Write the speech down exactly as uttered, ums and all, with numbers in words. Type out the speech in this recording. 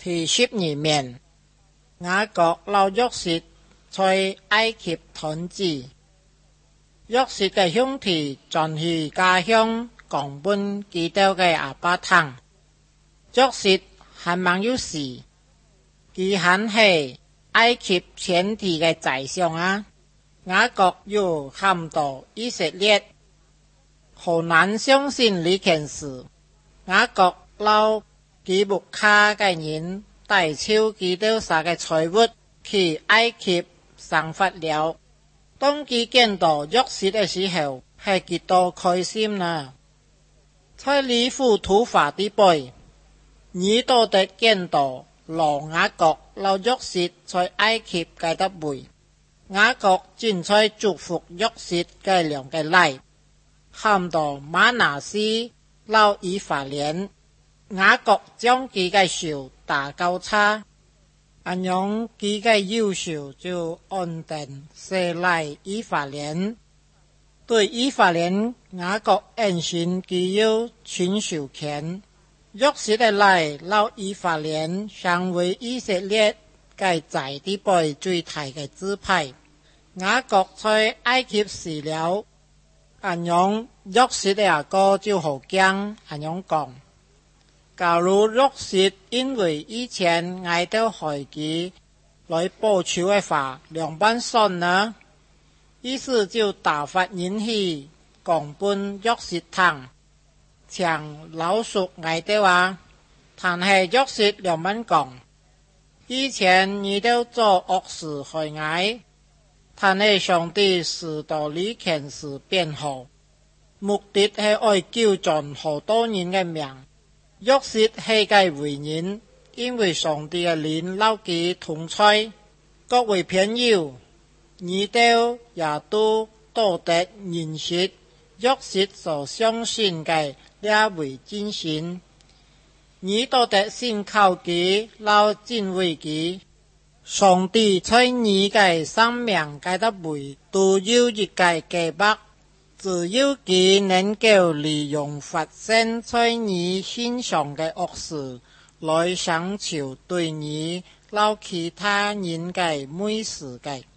第十二面，雅各老約瑟在埃及統治，約瑟嘅兄弟轉去家鄉講本基督嘅阿爸聽。約瑟還蠻有事，佢還係埃及全體嘅宰相啊。雅各又喊到以色列，好難相信呢件事。雅各老基木卡嘅人帶超基督撒嘅財物去埃及生活了。當佢見到約瑟嘅時候，係幾多開心啊！在呢幅圖畫啲背，你都得見到羅雅各老約瑟在埃及嘅得背。雅各正在祝福約瑟嘅兩個奶，喊到瑪拿西老以法蓮，雅各將佢嘅手打交叉，咁樣佢嘅右手就安定射來以法蓮。對以法蓮，雅各恩信佢有親手權。約瑟嘅奶老以法蓮成為以色列嘅在地輩最大嘅支派。雅各在埃及死了，咁樣約瑟嘅阿哥就好驚，咁樣講：假如約瑟因為以前挨到害佢來報仇嘅話，兩班信呢？於是就打發人去講本約瑟聽，請老叔挨到啊。但係約瑟兩班講：以前你都做惡事害我，但係上帝使到呢件事變好，目的係愛救盡好多人嘅命。約瑟係個偉人，因為上帝嘅靈留佢同在。各位朋友，你哋也都多得認識約瑟所相信嘅呢位真神，你都得信靠佢，留敬畏佢。上帝在你嘅生命嘅得位都有一個計劃，只有佢能夠利用發生在你身上嘅惡事來成就對你留其他人嘅美事嘅。